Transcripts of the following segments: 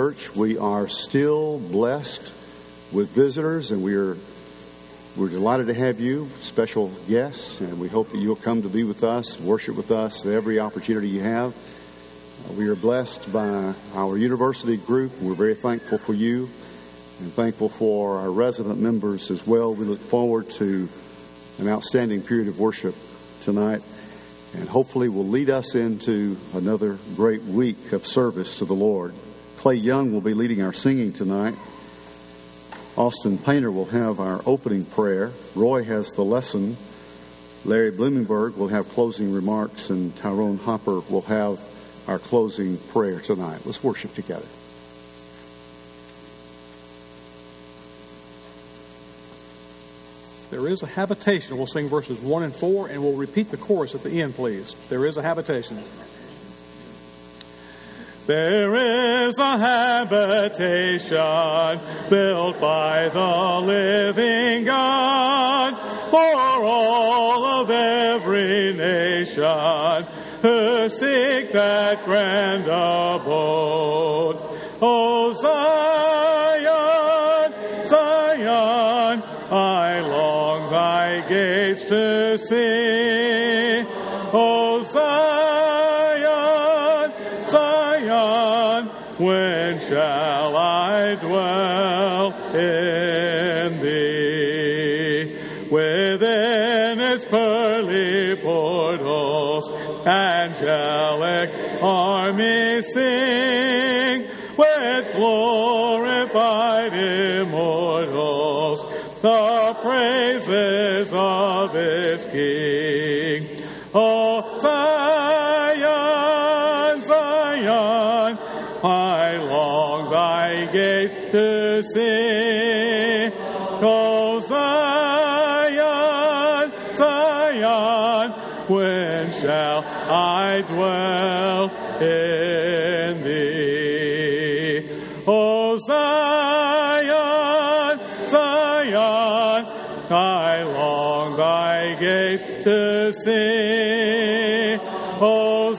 Church. We are still blessed with visitors, and we're delighted to have you, special guests, and we hope that you'll come to be with us, worship with us at every opportunity you have. We are blessed by our university group. We're very thankful for you and thankful for our resident members as well. We look forward to an outstanding period of worship tonight, and hopefully will lead us into another great week of service to the Lord. Clay Young will be leading our singing tonight. Austin Painter will have our opening prayer. Roy has the lesson. Larry Blumenberg will have closing remarks, and Tyrone Hopper will have our closing prayer tonight. Let's worship together. There is a habitation. We'll sing verses 1 and 4, and we'll repeat the chorus at the end, please. There is a habitation. There is a habitation built by the living God for all of every nation who seek that grand abode. O Zion, Zion, I long thy gates to see. O Zion, Zion, when shall I dwell in thee? Within its pearly portals, angelic armies sing, with glorified immortals, the praises of its King. O Zion, Zion, I long thy gates to see. O Zion, Zion, when shall I dwell in thee? O Zion, Zion, I long thy gates to see. O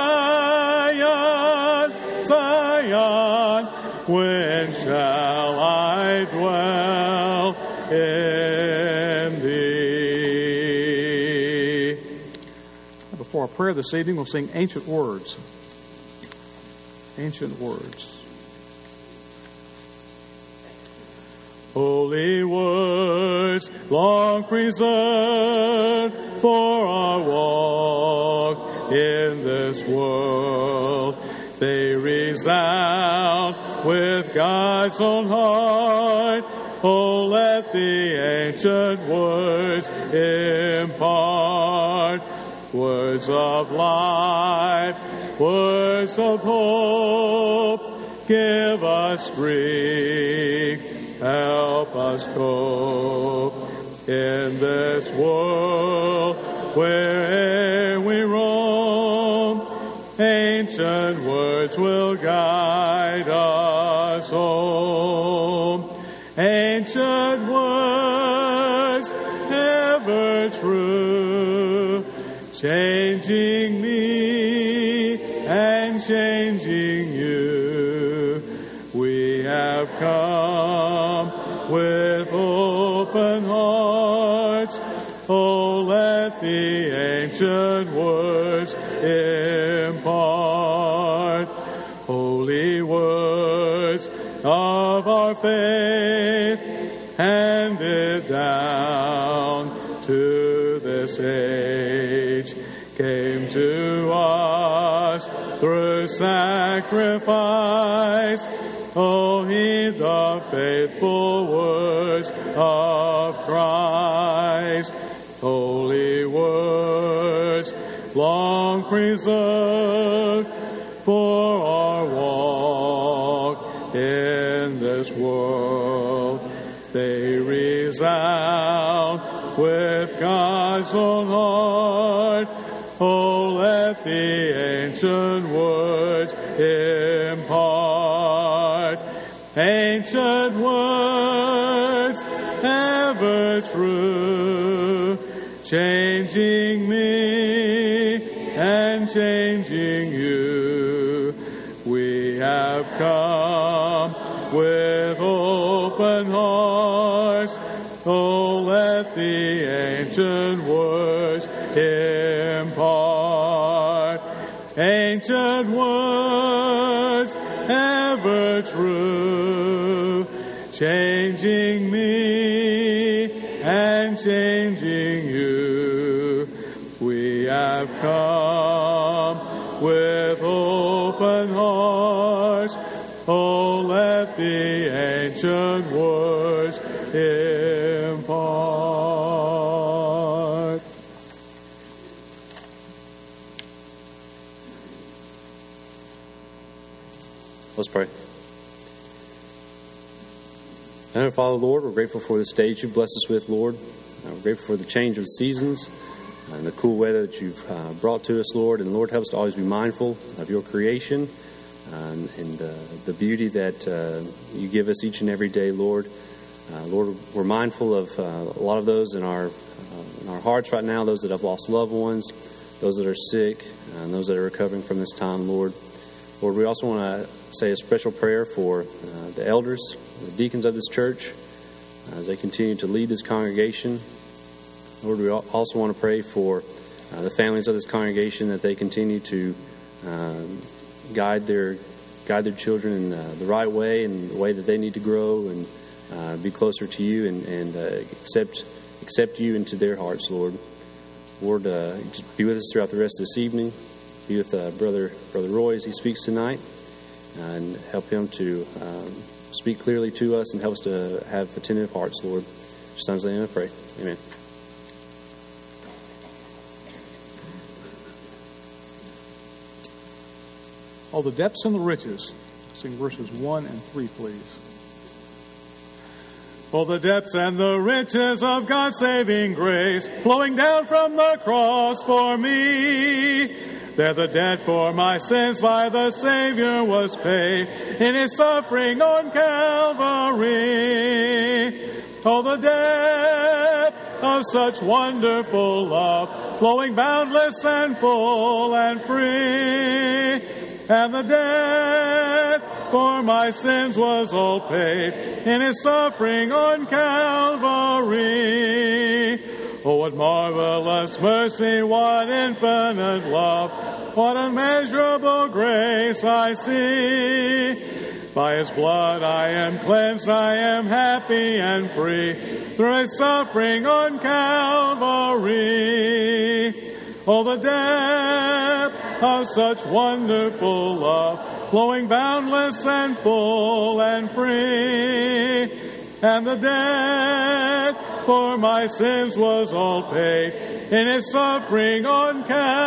Zion, Zion, when shall I dwell in thee? Before our prayer this evening, we'll sing Ancient Words. Ancient Words. Holy words, long preserved for our walk in this world. They resound with God's own heart. Oh, let the ancient words impart. Words of life, words of hope. Give us strength. Help us cope in this world where'er we roam. Ancient words will guide us home. Ancient words, ever true, changing me and changing you. We have come with open hearts. Oh, let the ancient words impart. Holy words of our faith, handed down to this age, came to us through sacrifice. Oh, heed the faithful words of Christ. Holy words, long preserved for our walk in this world. They resound with God's own heart. Oh, let the ancient words impart. Ancient words, ever true, changing me and changing you. We have come with open hearts. Oh, let the ancient words impart. Ancient words, ever true, changing me and changing you. We have come with open hearts. Oh, let the ancient words impart. Let's pray. Heavenly Father, Lord, we're grateful for this day you've blessed us with, Lord. We're grateful for the change of seasons and the cool weather that you've brought to us, Lord. And Lord, help us to always be mindful of your creation and the beauty that you give us each and every day, Lord. Lord, we're mindful of a lot of those in our hearts right now, those that have lost loved ones, those that are sick, and those that are recovering from this time, Lord. Lord, we also want to say a special prayer for the elders, the deacons of this church, as they continue to lead this congregation. Lord, we also want to pray for the families of this congregation, that they continue to guide their children in the right way and the way that they need to grow and be closer to you and accept you into their hearts, Lord. Lord, just be with us throughout the rest of this evening. Be with Brother Roy as he speaks tonight, and help him to speak clearly to us and help us to have attentive hearts, Lord. In your Son's name I pray. Amen. Oh, the depths and the riches. Sing verses 1 and 3, please. Oh, the depths and the riches of God's saving grace, flowing down from the cross for me. There the debt for my sins by the Savior was paid in his suffering on Calvary. Oh, the depth of such wonderful love, flowing boundless and full and free. And the debt for my sins was all paid in his suffering on Calvary. Oh, what marvelous mercy, what infinite love, what unmeasurable grace I see. By his blood I am cleansed, I am happy and free, through his suffering on Calvary. Oh, the depth of such wonderful love, flowing boundless and full and free. And the debt for my sins was all paid in his suffering on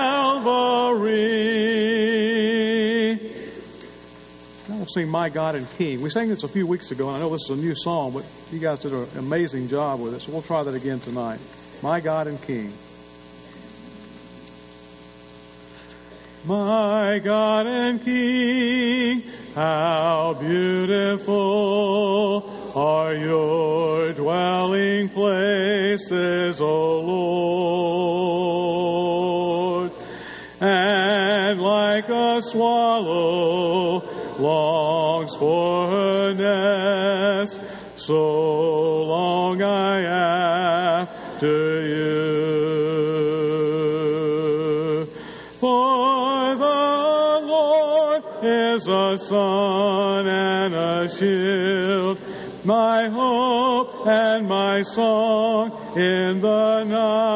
Calvary. Now we'll sing My God and King. We sang this a few weeks ago, and I know this is a new song, but you guys did an amazing job with it, so we'll try that again tonight. My God and King. My God and King, how beautiful are your dwelling places, O Lord. And like a swallow longs for her nest, so long I after you. For the Lord is a sun and a shield, my hope and my song in the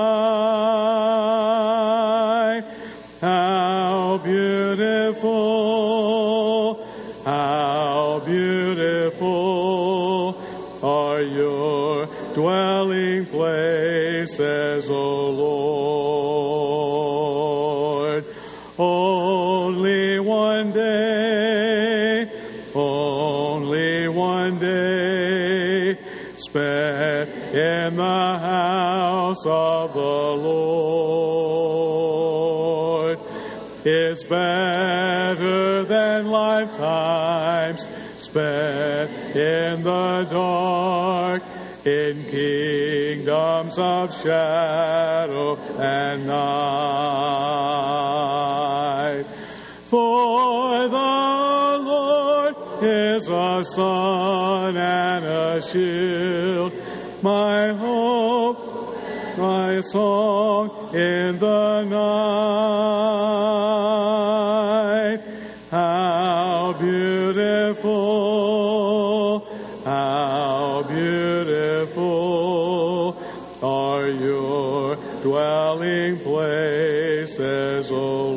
night. How beautiful are your dwelling places, O Lord. Only one day, spent in the house of the Lord is better than lifetimes spent in the dark, in kingdoms of shadow and night. For the Lord is a a sun and a shield, my hope, my song in the night. How beautiful are your dwelling places, O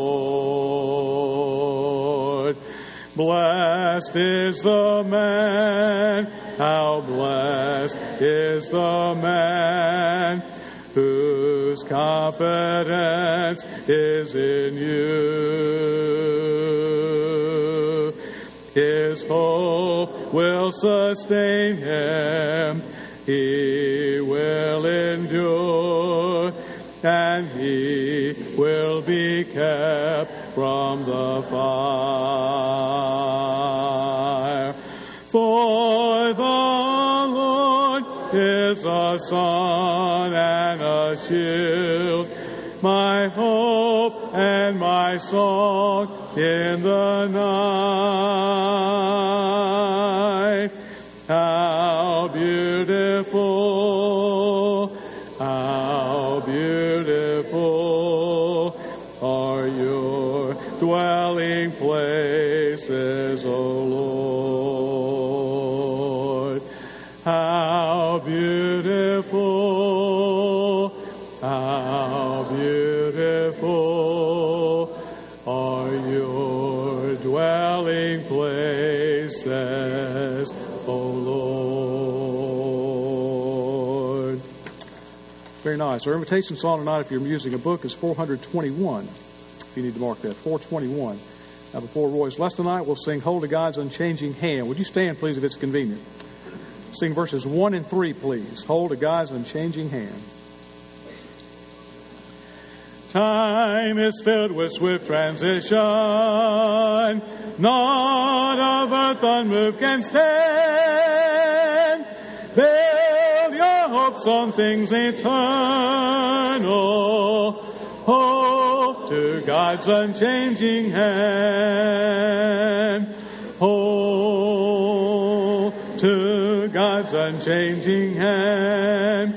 Lord. Blessed is the man, how blessed is the man whose confidence is in you. His hope will sustain him. He will endure, and he will be kept from the fire. For the Lord is a sun and a shield, my hope and my song in the night. How beautiful are your dwelling places, O Lord. How beautiful are your dwelling places, O Lord. Very nice. Our invitation song tonight, if you're using a book, is 421. If you need to mark that, 421. Now, before Roy's lesson tonight, we'll sing Hold to God's Unchanging Hand. Would you stand, please, if it's convenient? Sing verses 1 and 3, please. Hold to God's unchanging hand. Time is filled with swift transition. Naught of earth unmoved can stand. Build your hopes on things eternal. Hold to God's unchanging hand. Hold to God's unchanging hand.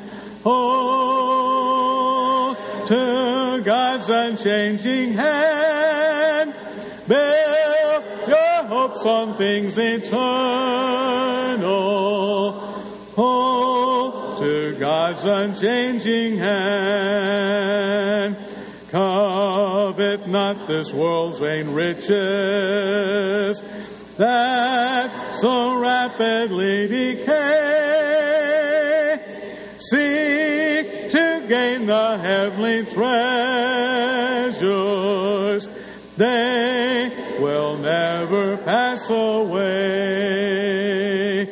Hold to God's unchanging hand. Build your hopes on things eternal. Hold to God's unchanging hand. Covet not this world's vain riches that so rapidly decay. Seek to gain the heavenly treasures. They will never pass away.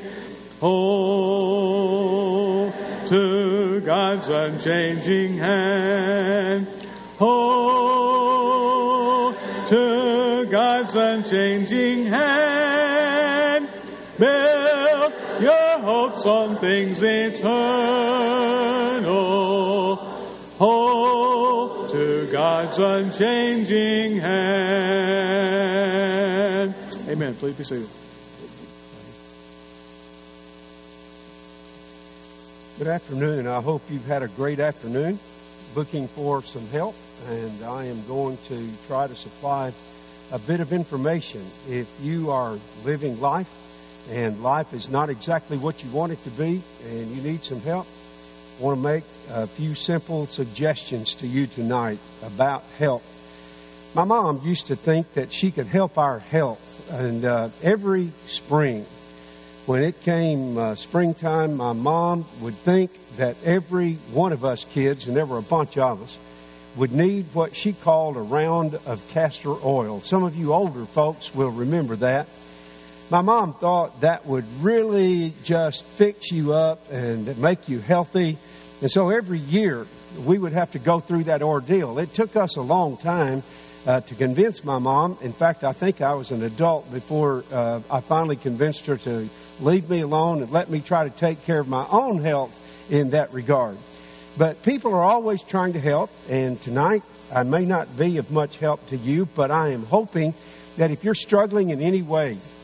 Hold to God's unchanging hand. Hold to God's unchanging hand. Build your hopes on things eternal. Hold to God's unchanging hand. Amen. Please be seated. Good afternoon. I hope you've had a great afternoon looking for some help, and I am going to try to supply a bit of information. If you are living life and life is not exactly what you want it to be and you need some help, I want to make a few simple suggestions to you tonight about help. My mom used to think that she could help our health, and every spring when it came springtime, my mom would think that every one of us kids, and there were a bunch of us, would need what she called a round of castor oil. Some of you older folks will remember that. My mom thought that would really just fix you up and make you healthy. And so every year we would have to go through that ordeal. It took us a long time to convince my mom. In fact, I think I was an adult before I finally convinced her to leave me alone and let me try to take care of my own health in that regard. But people are always trying to help, and tonight I may not be of much help to you, but I am hoping that if you're struggling in any way,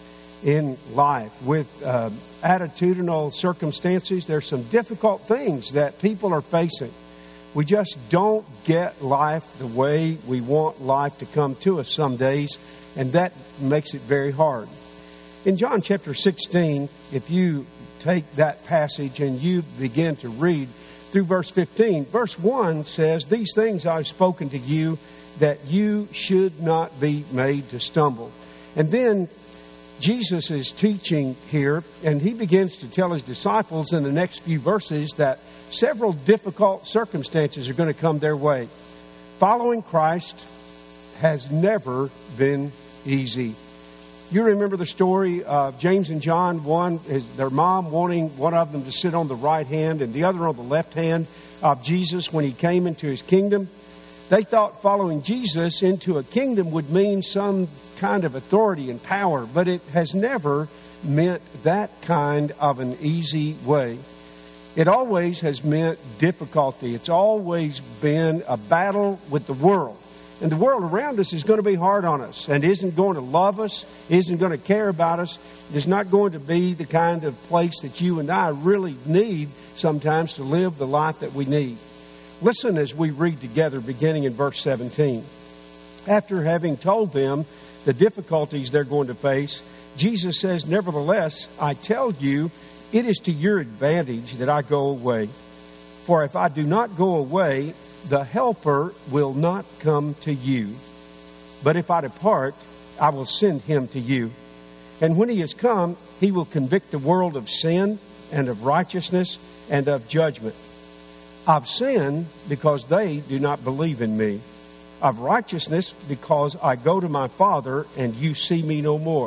in life with attitudinal circumstances. There's some difficult things that people are facing. We just don't get life the way we want life to come to us some days, and that makes it very hard. In John chapter 16, if you take that passage and you begin to read through verse 15, verse 1 says, "These things I've spoken to you, that you should not be made to stumble." And then Jesus is teaching here, and he begins to tell his disciples in the next few verses that several difficult circumstances are going to come their way. Following Christ has never been easy. You remember the story of James and John, one is their mom wanting one of them to sit on the right hand and the other on the left hand of Jesus when he came into his kingdom. They thought following Jesus into a kingdom would mean some kind of authority and power, but it has never meant that kind of an easy way. It always has meant difficulty. It's always been a battle with the world. And the world around us is going to be hard on us and isn't going to love us, isn't going to care about us. It's not going to be the kind of place that you and I really need sometimes to live the life that we need. Listen as we read together beginning in verse 17. After having told them the difficulties they're going to face, Jesus says, "Nevertheless, I tell you, it is to your advantage that I go away. For if I do not go away, the Helper will not come to you. But if I depart, I will send him to you. And when he has come, he will convict the world of sin and of righteousness and of judgment. Of sin, because they do not believe in me. Of righteousness, because I go to my Father and you see me no more.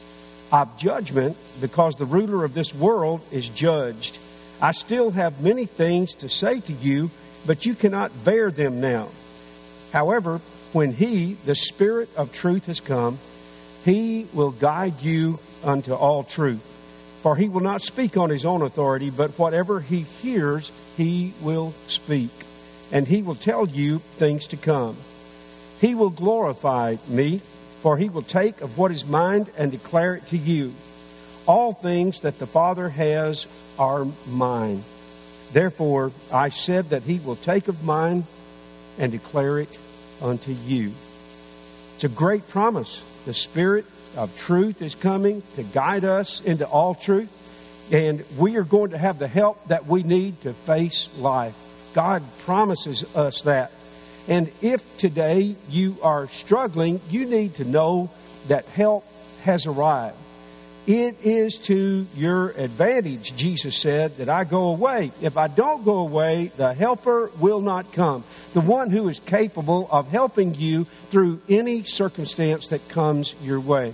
Of judgment, because the ruler of this world is judged. I still have many things to say to you, but you cannot bear them now. However, when he, the Spirit of truth, has come, he will guide you unto all truth. For he will not speak on his own authority, but whatever he hears, he will speak. And he will tell you things to come. He will glorify me, for he will take of what is mine and declare it to you. All things that the Father has are mine. Therefore, I said that he will take of mine and declare it unto you." It's a great promise. The Spirit of truth is coming to guide us into all truth. And we are going to have the help that we need to face life. God promises us that. And if today you are struggling, you need to know that help has arrived. It is to your advantage, Jesus said, that I go away. If I don't go away, the Helper will not come. The one who is capable of helping you through any circumstance that comes your way.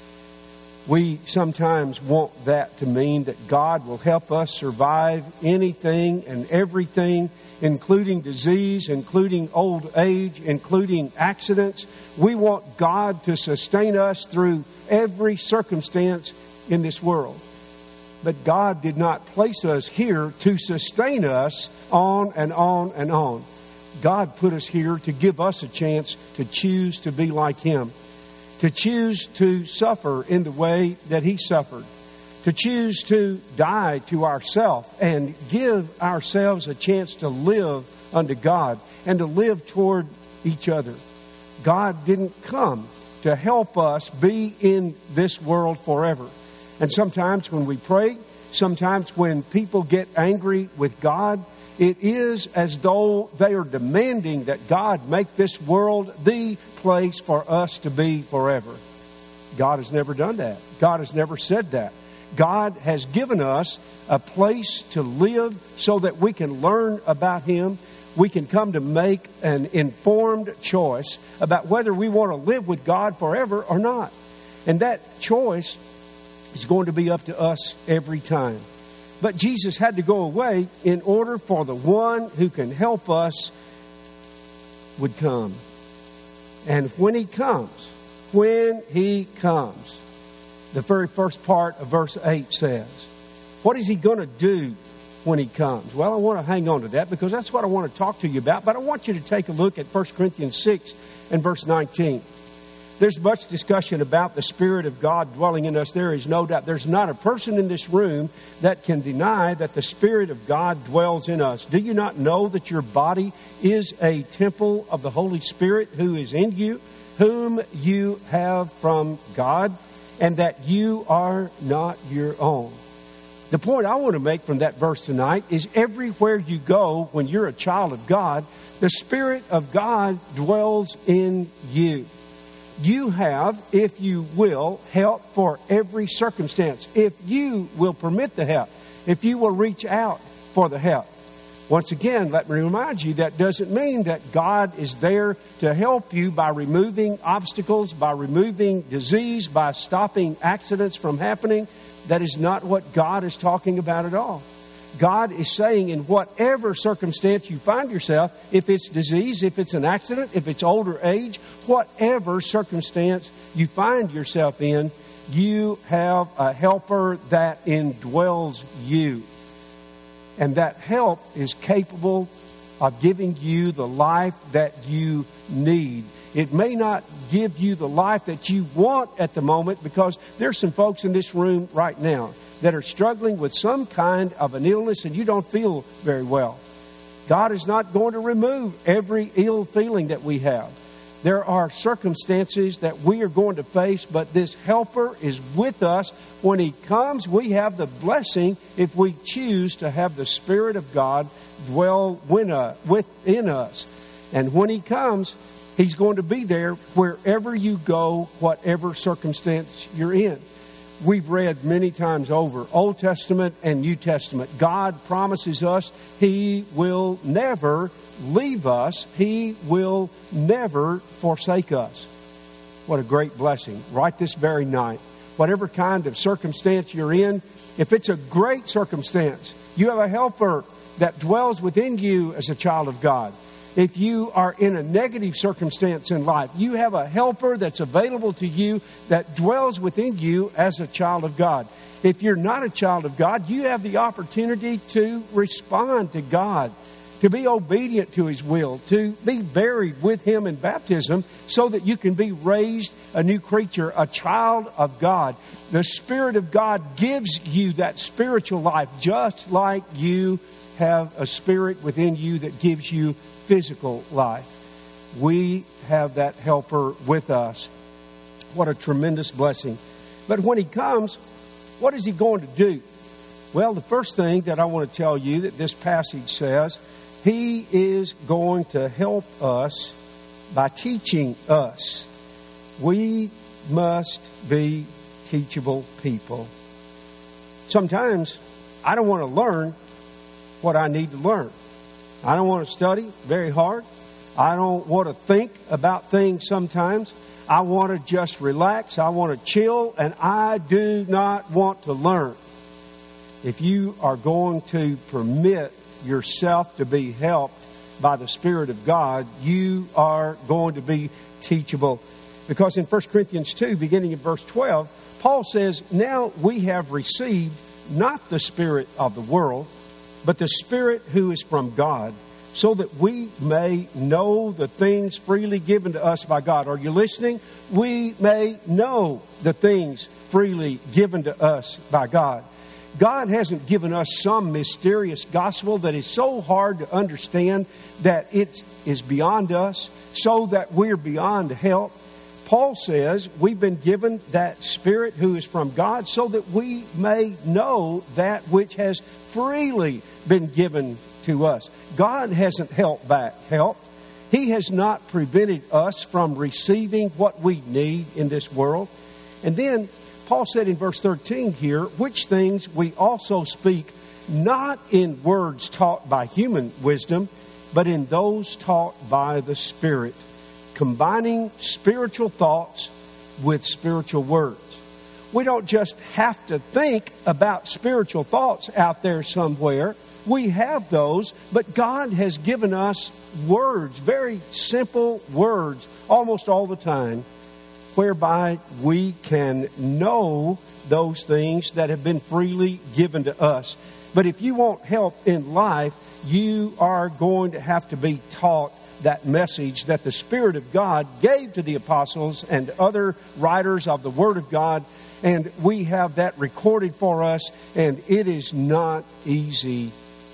We sometimes want that to mean that God will help us survive anything and everything, including disease, including old age, including accidents. We want God to sustain us through every circumstance in this world. But God did not place us here to sustain us on and on and on. God put us here to give us a chance to choose to be like Him. To choose to suffer in the way that He suffered. To choose to die to ourselves and give ourselves a chance to live unto God and to live toward each other. God didn't come to help us be in this world forever. And sometimes when we pray, sometimes when people get angry with God, it is as though they are demanding that God make this world the place for us to be forever. God has never done that. God has never said that. God has given us a place to live so that we can learn about Him. We can come to make an informed choice about whether we want to live with God forever or not. And that choice is going to be up to us every time. But Jesus had to go away in order for the one who can help us would come. And when He comes, the very first part of verse 8 says, what is He going to do when He comes? Well, I want to hang on to that because that's what I want to talk to you about. But I want you to take a look at 1 Corinthians 6 and verse 19. There's much discussion about the Spirit of God dwelling in us. There is no doubt. There's not a person in this room that can deny that the Spirit of God dwells in us. Do you not know that your body is a temple of the Holy Spirit who is in you, whom you have from God, and that you are not your own? The point I want to make from that verse tonight is everywhere you go when you're a child of God, the Spirit of God dwells in you. You have, if you will, help for every circumstance. If you will permit the help, if you will reach out for the help. Once again, let me remind you, that doesn't mean that God is there to help you by removing obstacles, by removing disease, by stopping accidents from happening. That is not what God is talking about at all. God is saying in whatever circumstance you find yourself, if it's disease, if it's an accident, if it's older age, whatever circumstance you find yourself in, you have a helper that indwells you. And that help is capable of giving you the life that you need. It may not give you the life that you want at the moment, because there's some folks in this room right now that are struggling with some kind of an illness and you don't feel very well. God is not going to remove every ill feeling that we have. There are circumstances that we are going to face, but this helper is with us. When He comes, we have the blessing, if we choose to have the Spirit of God dwell within us. And when He comes, He's going to be there wherever you go, whatever circumstance you're in. We've read many times over, Old Testament and New Testament, God promises us He will never leave us. He will never forsake us. What a great blessing. Right this very night, whatever kind of circumstance you're in, if it's a great circumstance, you have a helper that dwells within you as a child of God. If you are in a negative circumstance in life, you have a helper that's available to you that dwells within you as a child of God. If you're not a child of God, you have the opportunity to respond to God, to be obedient to His will, to be buried with Him in baptism so that you can be raised a new creature, a child of God. The Spirit of God gives you that spiritual life, just like you have a spirit within you that gives you physical life. We have that helper with us. What a tremendous blessing. But when He comes, what is He going to do? Well, the first thing that I want to tell you that this passage says, He is going to help us by teaching us. We must be teachable people. Sometimes I don't want to learn what I need to learn. I don't want to study very hard. I don't want to think about things sometimes. I want to just relax. I want to chill, and I do not want to learn. If you are going to permit yourself to be helped by the Spirit of God, you are going to be teachable. Because in 1 Corinthians 2, beginning in verse 12, Paul says, "Now we have received not the spirit of the world, but the Spirit who is from God, so that we may know the things freely given to us by God." Are you listening? We may know the things freely given to us by God. God hasn't given us some mysterious gospel that is so hard to understand that it is beyond us, so that we're beyond help. Paul says we've been given that Spirit who is from God so that we may know that which has freely been given to us. God hasn't held back help. He has not prevented us from receiving what we need in this world. And then Paul said in verse 13 here, which things we also speak, not in words taught by human wisdom, but in those taught by the Spirit, combining spiritual thoughts with spiritual words. We don't just have to think about spiritual thoughts out there somewhere. We have those, but God has given us words, very simple words, almost all the time, whereby we can know those things that have been freely given to us. But if you want help in life, you are going to have to be taught that message that the Spirit of God gave to the apostles and other writers of the Word of God. And we have that recorded for us. And it is not easy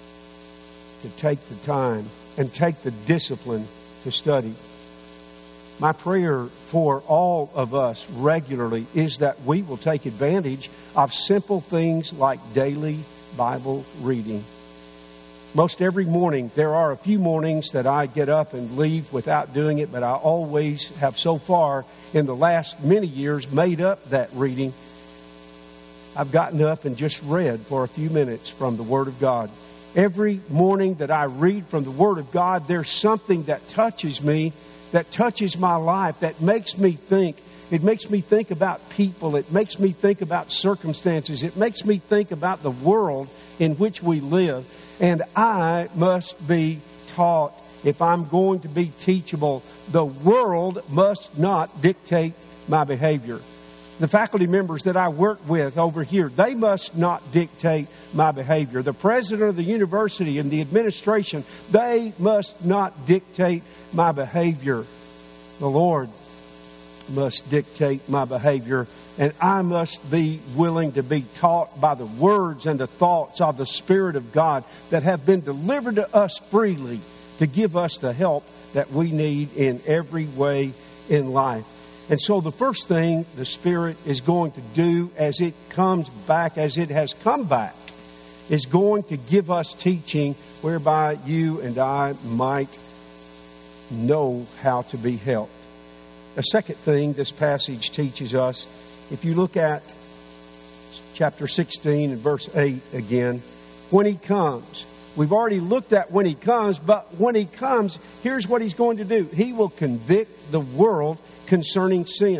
to take the time and take the discipline to study. My prayer for all of us regularly is that we will take advantage of simple things like daily Bible reading. Most every morning, there are a few mornings that I get up and leave without doing it, but I always have so far in the last many years made up that reading. I've gotten up and just read for a few minutes from the Word of God. Every morning that I read from the Word of God, there's something that touches me, that touches my life, that makes me think. It makes me think about people. It makes me think about circumstances. It makes me think about the world in which we live. And I must be taught. If I'm going to be teachable, the world must not dictate my behavior. The faculty members that I work with over here, they must not dictate my behavior. The president of the university and the administration, they must not dictate my behavior. The Lord must dictate my behavior, and I must be willing to be taught by the words and the thoughts of the Spirit of God that have been delivered to us freely to give us the help that we need in every way in life. And so the first thing the Spirit is going to do as it comes back, as it has come back, is going to give us teaching whereby you and I might know how to be helped. The second thing this passage teaches us, if you look at chapter 16 and verse 8 again, when He comes. We've already looked at when He comes, but when He comes, here's what He's going to do. He will convict the world concerning sin.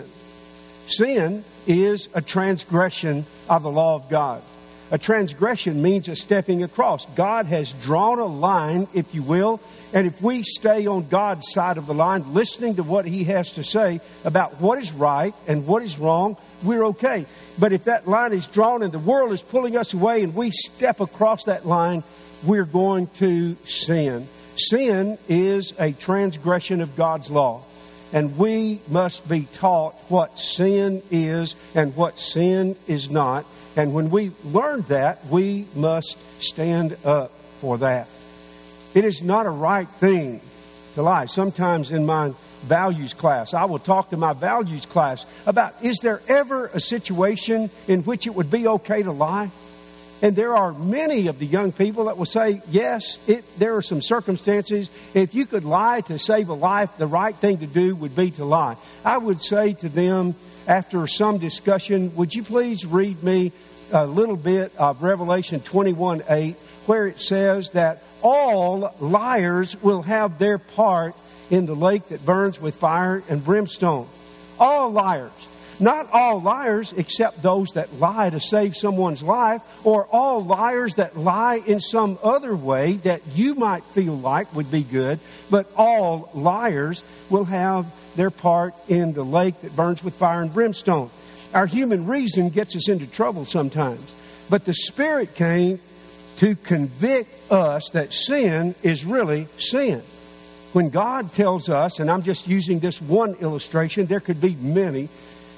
Sin is a transgression of the law of God. A transgression means a stepping across. God has drawn a line, if you will, and if we stay on God's side of the line, listening to what He has to say about what is right and what is wrong, we're okay. But if that line is drawn and the world is pulling us away and we step across that line, we're going to sin. Sin is a transgression of God's law. And we must be taught what sin is and what sin is not. And when we learn that, we must stand up for that. It is not a right thing to lie. Sometimes in my values class, I will talk to my values class about, is there ever a situation in which it would be okay to lie? And there are many of the young people that will say, yes, there are some circumstances. If you could lie to save a life, the right thing to do would be to lie. I would say to them, after some discussion, would you please read me a little bit of Revelation 21:8, where it says that all liars will have their part in the lake that burns with fire and brimstone. All liars. Not all liars except those that lie to save someone's life, or all liars that lie in some other way that you might feel like would be good, but all liars will have their part in the lake that burns with fire and brimstone. Our human reason gets us into trouble sometimes, but the Spirit came to convict us that sin is really sin. When God tells us, and I'm just using this one illustration, there could be many.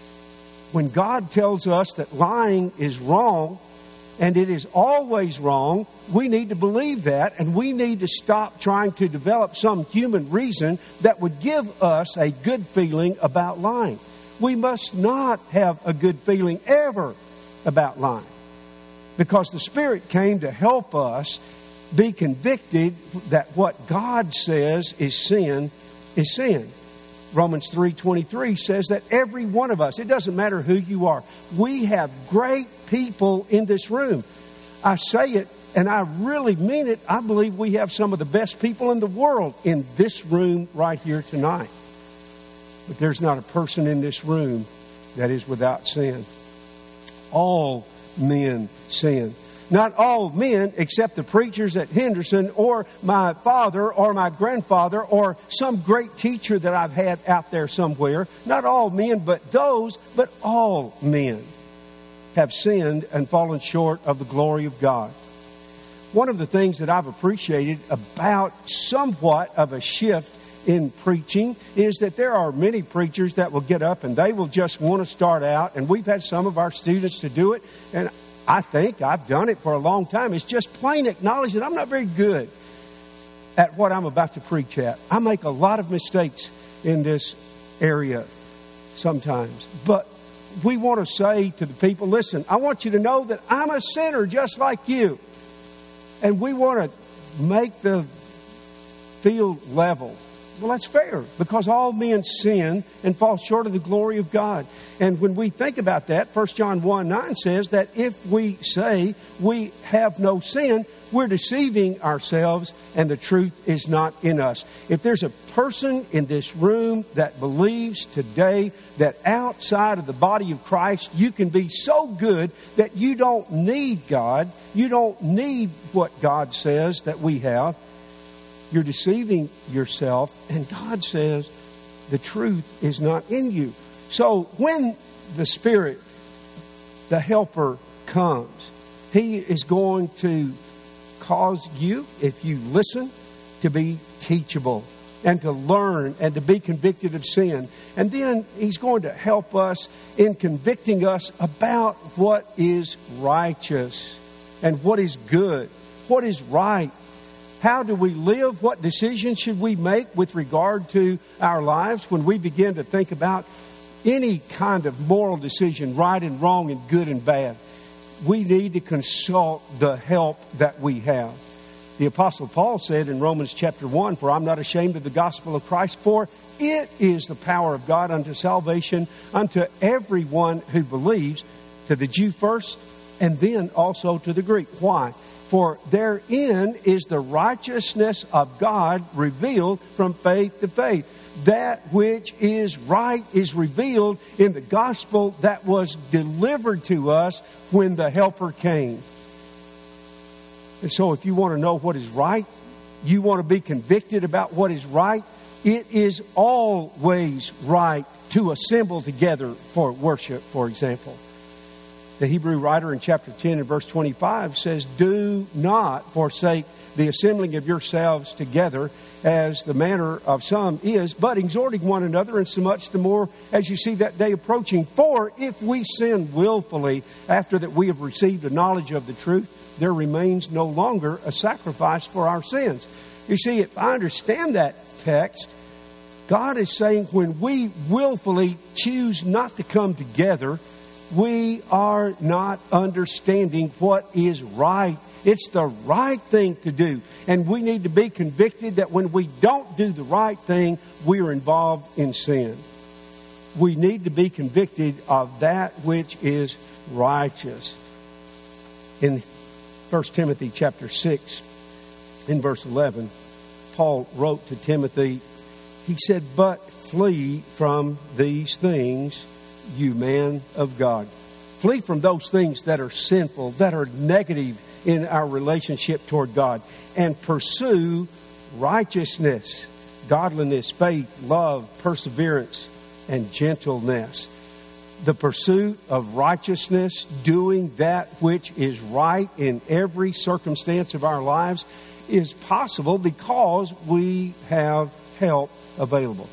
When God tells us that lying is wrong, and it is always wrong, we need to believe that, and we need to stop trying to develop some human reason that would give us a good feeling about lying. We must not have a good feeling ever about lying, because the Spirit came to help us be convicted that what God says is sin is sin. Romans 3:23 says that every one of us, it doesn't matter who you are, we have great people in this room. I say it and I really mean it. I believe we have some of the best people in the world in this room right here tonight. But there's not a person in this room that is without sin. All men sin. Not all men except the preachers at Henderson or my father or my grandfather or some great teacher that I've had out there somewhere. Not all men, but all men have sinned and fallen short of the glory of God. One of the things that I've appreciated about somewhat of a shift in preaching is that there are many preachers that will get up and they will just want to start out. And we've had some of our students to do it. And I think I've done it for a long time. It's just plain acknowledge that I'm not very good at what I'm about to preach at. I make a lot of mistakes in this area sometimes. But we want to say to the people, listen, I want you to know that I'm a sinner just like you. And we want to make the field level. Well, that's fair, because all men sin and fall short of the glory of God. And when we think about that, 1 John 1:9 says that if we say we have no sin, we're deceiving ourselves and the truth is not in us. If there's a person in this room that believes today that outside of the body of Christ, you can be so good that you don't need God, you don't need what God says that we have, you're deceiving yourself, and God says the truth is not in you. So when the Spirit, the Helper, comes, He is going to cause you, if you listen, to be teachable and to learn and to be convicted of sin. And then He's going to help us in convicting us about what is righteous and what is good, what is right. How do we live? What decisions should we make with regard to our lives when we begin to think about any kind of moral decision, right and wrong and good and bad? We need to consult the help that we have. The Apostle Paul said in Romans chapter 1, "For I'm not ashamed of the gospel of Christ, for it is the power of God unto salvation unto everyone who believes, to the Jew first, and then also to the Greek." Why? For therein is the righteousness of God revealed from faith to faith. That which is right is revealed in the gospel that was delivered to us when the Helper came. And so if you want to know what is right, you want to be convicted about what is right, it is always right to assemble together for worship, for example. The Hebrew writer in chapter 10 and verse 25 says, "Do not forsake the assembling of yourselves together as the manner of some is, but exhorting one another, and so much the more as you see that day approaching. For if we sin willfully after that we have received a knowledge of the truth, there remains no longer a sacrifice for our sins." You see, if I understand that text, God is saying when we willfully choose not to come together, we are not understanding what is right. It's the right thing to do. And we need to be convicted that when we don't do the right thing, we are involved in sin. We need to be convicted of that which is righteous. In 1 Timothy chapter 6, in verse 11, Paul wrote to Timothy, he said, "But flee from these things, you man of God." Flee from those things that are sinful, that are negative in our relationship toward God, and pursue righteousness, godliness, faith, love, perseverance, and gentleness. The pursuit of righteousness, doing that which is right in every circumstance of our lives, is possible because we have help available.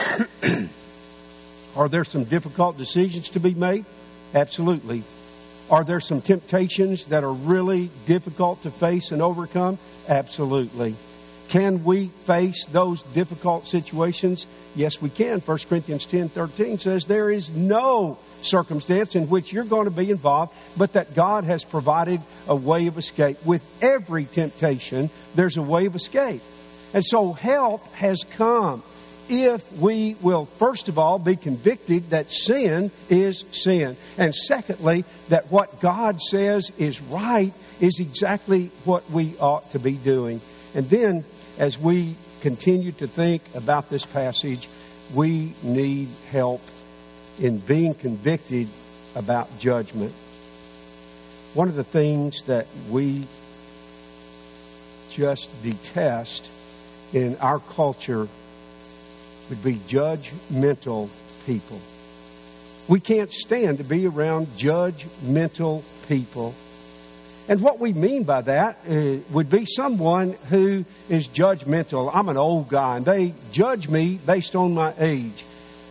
Are there some difficult decisions to be made? Absolutely. Are there some temptations that are really difficult to face and overcome? Absolutely. Can we face those difficult situations? Yes, we can. 1 Corinthians 10:13 says there is no circumstance in which you're going to be involved, but that God has provided a way of escape. With every temptation, there's a way of escape. And so help has come. If we will, first of all, be convicted that sin is sin. And secondly, that what God says is right is exactly what we ought to be doing. And then, as we continue to think about this passage, we need help in being convicted about judgment. One of the things that we just detest in our culture would be judgmental people. We can't stand to be around judgmental people. And what we mean by that would be someone who is judgmental. I'm an old guy, and they judge me based on my age.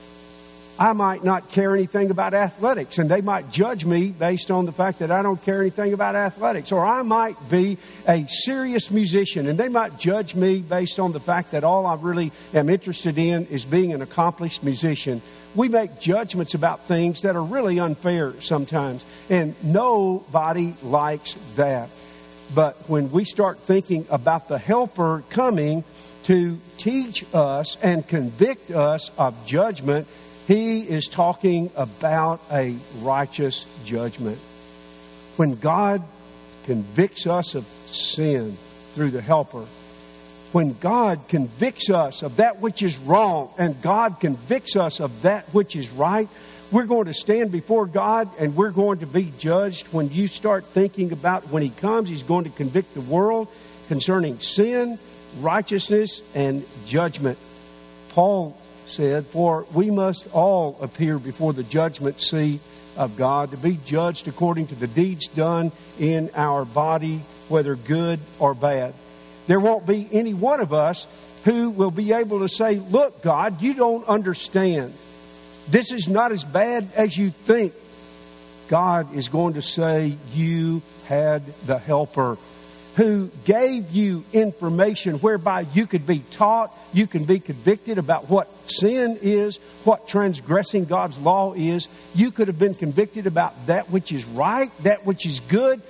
I might not care anything about athletics, and they might judge me based on the fact that I don't care anything about athletics. Or I might be a serious musician, and they might judge me based on the fact that all I really am interested in is being an accomplished musician. We make judgments about things that are really unfair sometimes, and nobody likes that. But when we start thinking about the Helper coming to teach us and convict us of judgment, He is talking about a righteous judgment. When God convicts us of sin through the Helper, when God convicts us of that which is wrong and God convicts us of that which is right, we're going to stand before God and we're going to be judged. When you start thinking about when He comes, He's going to convict the world concerning sin, righteousness, and judgment. Paul said, "For we must all appear before the judgment seat of God to be judged according to the deeds done in our body, whether good or bad." There won't be any one of us who will be able to say, "Look, God, you don't understand. This is not as bad as you think." God is going to say, "You had the Helper who gave you information whereby you could be taught, you can be convicted about what sin is, what transgressing God's law is. You could have been convicted about that which is right, that which is good.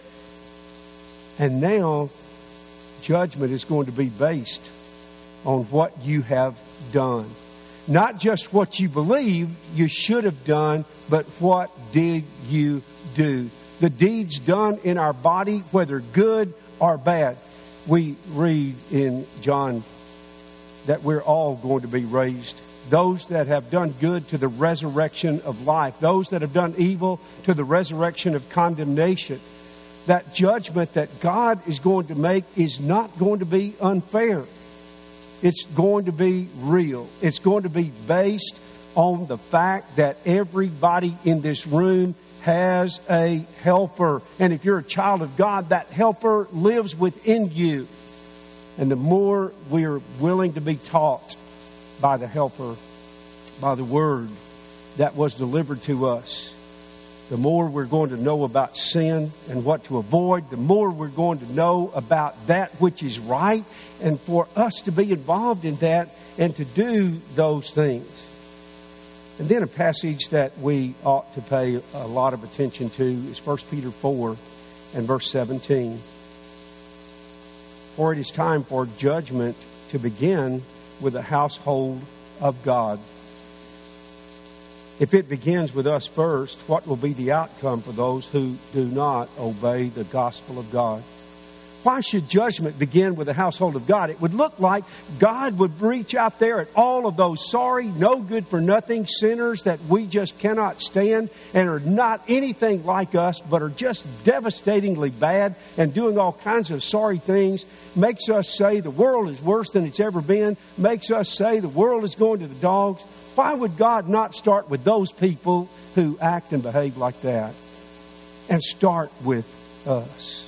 And now judgment is going to be based on what you have done. Not just what you believe you should have done, but what did you do? The deeds done in our body, whether good or bad. We read in John that we're all going to be raised. Those that have done good to the resurrection of life. Those that have done evil to the resurrection of condemnation. That judgment that God is going to make is not going to be unfair. It's going to be real. It's going to be based on the fact that everybody in this room has a helper. And if you're a child of God, that helper lives within you. And the more we're willing to be taught by the helper, by the word that was delivered to us, the more we're going to know about sin and what to avoid, the more we're going to know about that which is right, and for us to be involved in that and to do those things. And then a passage that we ought to pay a lot of attention to is 1 Peter 4 and verse 17. For it is time for judgment to begin with the household of God. If it begins with us first, what will be the outcome for those who do not obey the gospel of God? Why should judgment begin with the household of God? It would look like God would reach out there at all of those sorry, no good for nothing sinners that we just cannot stand and are not anything like us, but are just devastatingly bad and doing all kinds of sorry things. Makes us say the world is worse than it's ever been. Makes us say the world is going to the dogs. Why would God not start with those people who act and behave like that and start with us?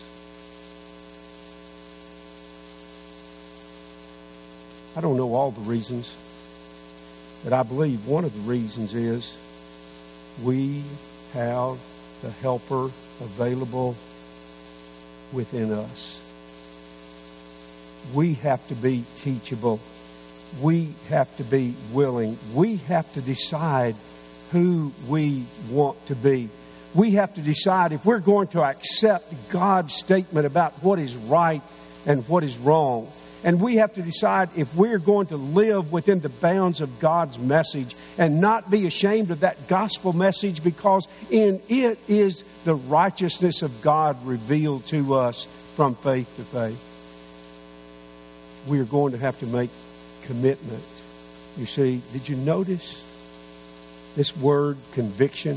I don't know all the reasons, but I believe one of the reasons is we have the helper available within us. We have to be teachable. We have to be willing. We have to decide who we want to be. We have to decide if we're going to accept God's statement about what is right and what is wrong. And we have to decide if we're going to live within the bounds of God's message and not be ashamed of that gospel message, because in it is the righteousness of God revealed to us from faith to faith. We are going to have to make commitment. You see, did you notice this word conviction?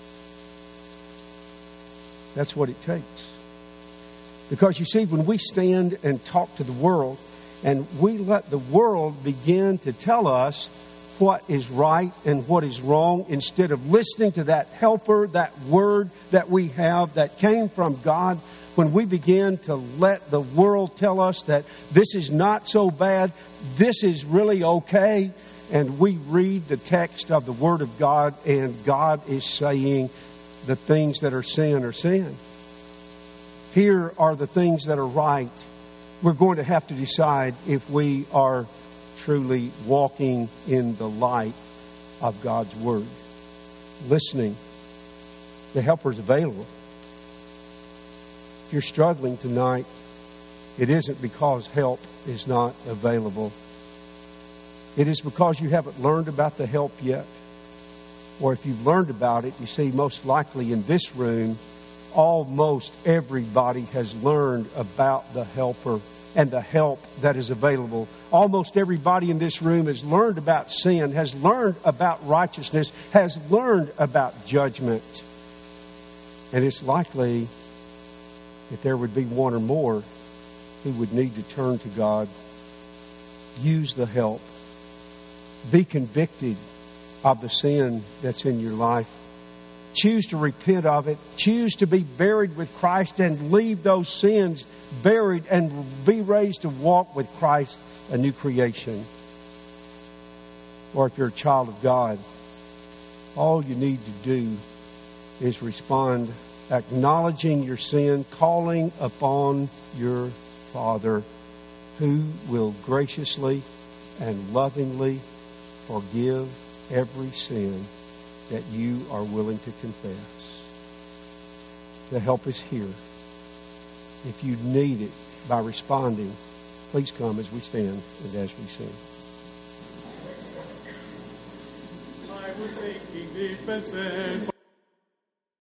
That's what it takes. Because you see, when we stand and talk to the world, and we let the world begin to tell us what is right and what is wrong, instead of listening to that helper, that word that we have that came from God, when we begin to let the world tell us that this is not so bad, this is really okay, and we read the text of the Word of God, and God is saying the things that are sin are sin. Here are the things that are right. We're going to have to decide if we are truly walking in the light of God's Word. Listening. The helper is available. If you're struggling tonight, it isn't because help is not available. It is because you haven't learned about the help yet. Or if you've learned about it, you see, most likely in this room, almost everybody has learned about the helper and the help that is available. Almost everybody in this room has learned about sin, has learned about righteousness, has learned about judgment. And it's likely that there would be one or more who would need to turn to God, use the help, be convicted of the sin that's in your life. Choose to repent of it. Choose to be buried with Christ and leave those sins buried and be raised to walk with Christ, a new creation. Or if you're a child of God, all you need to do is respond, acknowledging your sin, calling upon your Father, who will graciously and lovingly forgive every sin that you are willing to confess. The help is here. If you need it by responding, please come as we stand and as we sing. I was sinking deep in sin.